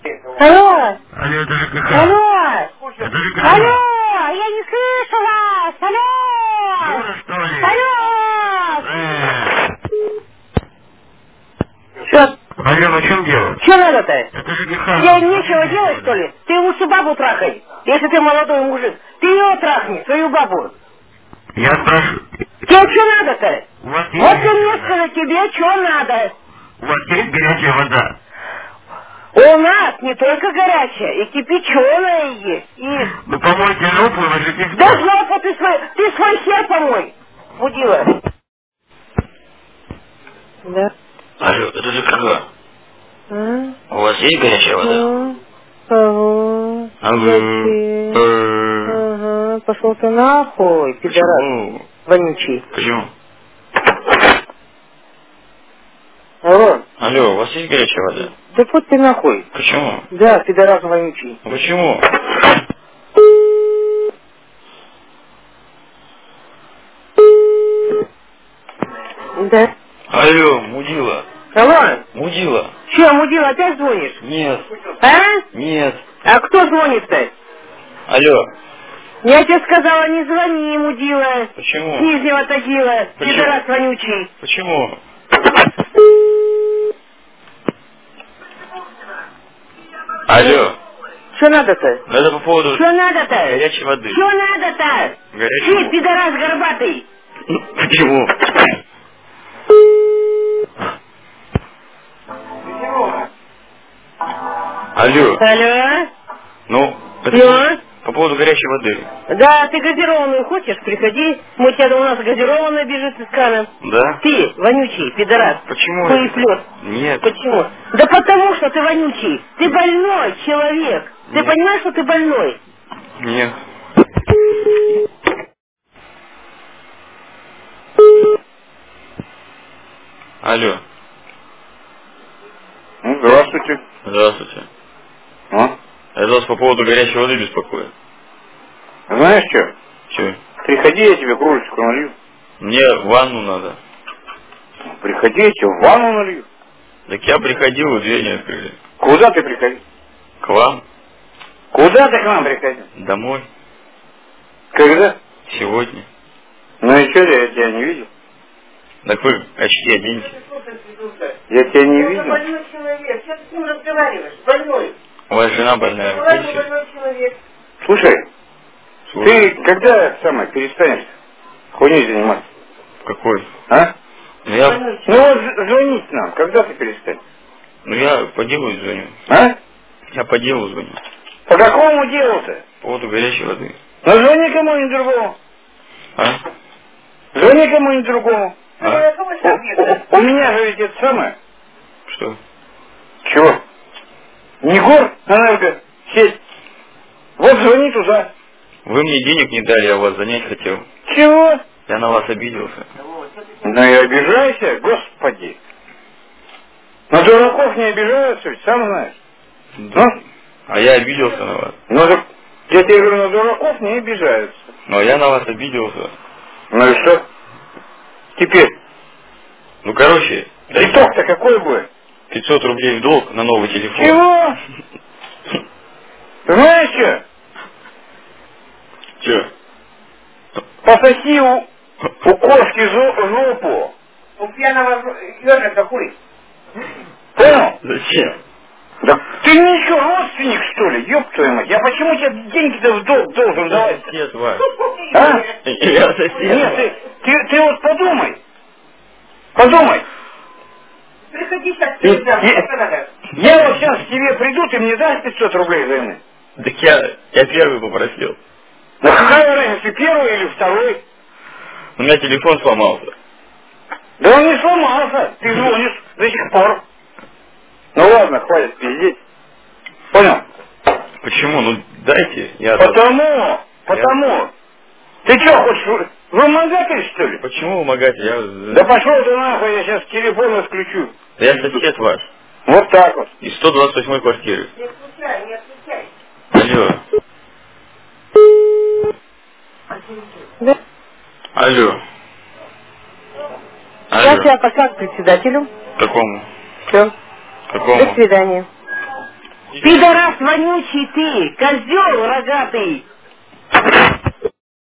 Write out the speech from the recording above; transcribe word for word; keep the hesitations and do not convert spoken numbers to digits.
Алло! Алло, это ЖКХ. Алло! Это ЖКХ. Алло! Я не слышу вас! Алло! Дура, что ли? Алло! Э. Что? Алло, ну в чем дело? Что надо-то? Это ЖКХ. Тебе нечего делать, что ли? Ты лучше бабу трахай. Если ты молодой мужик, ты ее трахни, свою бабу. Я спрашиваю. Тебе что надо-то? У вас есть Вот ты горячая мне вода? скажи, тебе что надо? У вас есть горячая вода? У нас не только горячая, и кипяченая есть, и... Ну помойте жопу и ложитесь спать. Да жопу ты свой, ты свой хер помой, мудила. Да. Алло, это ЖКХ. А? У вас есть горячая вода? Ну, ага. Алло. Зачем? Э. Ага. Пошел ты нахуй, пидорас. Почему? Вонючий. Почему? Алло. Алло, у вас есть горячая вода? Да вот ты нахуй. Почему? Да, пидорас вонючий. Ну почему? Да. Алло, мудила. Алло. Мудила. Че, мудила, опять звонишь? Нет. А? Нет. А кто звонит-то? Алло. Я тебе сказала, не звони, мудила. Почему? С Нижнего Тагила. Почему? Пидорас вонючий. Почему? Алло. Что надо-то? Это по поводу Что надо-то? горячей воды. Что надо-то? Горячей Ты, воды. пидорас горбатый. Почему? Алло. Алло? Ну, это Алло? по поводу горячей воды. Да, ты газированную хочешь? Приходи. Мы тебя у нас газированная бежит из крана. Да? Ты, вонючий, пидорас. Почему? Хуеплет. Нет. Почему? Да потому что ты вонючий. Ты больной человек. Ты Нет. понимаешь, что ты больной? Нет. Алло. Ну, здравствуйте. Здравствуйте. А? Это вас по поводу горячей воды беспокоит. Знаешь что? Че? Приходи, я тебе кружечку налью. Мне ванну надо. Приходи, я тебе в ванну налью. Так я приходил, вы дверь не открыли. Куда ты приходи? К вам? Куда ты к нам приходи? Домой? Когда? Сегодня? Ну и что, я тебя не видел? Так вы очки оденьте. Я тебя не видел. Больной человек. Что ты с ним разговариваешь? Больной. У вас жена больная, вы в курсе? Больной человек. Слушай, Слушай. ты когда самое перестанешь хуйней заниматься? Какой? А? Ну я, Больной Ну вот з- звонить нам, когда ты перестанешь? ну я по делу звоню. А? Я по делу звоню. По какому делу-то? По поводу горячей воды. Ну звони кому-нибудь другому. А? Звони кому-нибудь другому. А? Э, кого сейчас бегает? У, у меня же ведь это самое. Что? Чего? Негор, энерго, сеть. Вот звони туда. Вы мне денег не дали, я вас занять хотел. Чего? Я на вас обиделся. Ну и обижайся, господи. На дураков не обижаются, ведь сам знаешь. Ну? А я обиделся на вас. Ну так, я тебе говорю, на дураков не обижаются. Но я на вас обиделся. Ну и что? Теперь. Ну короче, дайте Итог-то какой будет? пятьсот рублей в долг на новый телефон. Чего? Знаешь что? Че? Пососи у, у кошки жо- жопу. У пьяного ежика хуй. Понял? Зачем? Да ты мне еще родственник, что ли? Ёб твою мать. Я почему тебе деньги-то в долг должен Я давать? сосед ваш. А? Я сосед Нет, ваш. ты, ты, ты вот подумай. Подумай. Приходи сейчас, И- пизда, и- что надо? Я вот сейчас к тебе приду, ты мне дашь пятьсот рублей взаймы. Так я, я первый попросил. Ну какая разница, первый или второй? У меня телефон сломался. Да он не сломался, ты звонишь до сих пор. Ну ладно, хватит пиздеть. Понял? Почему? Ну дайте. Я Потому, потому. Ты что, хочешь вымогатель, что ли? Почему вымогать? Я... Да пошел ты нахуй, я сейчас телефон отключу. Да я сосед ваш. Вот так вот. Из сто двадцать восьмой квартиры. Не отключай, не отключай. Алло. Да. Алло. Я Алло. тебя пошла к председателю. Какому? Все. До Какому? свидания. Пидорас вонючий ты, козел рогатый.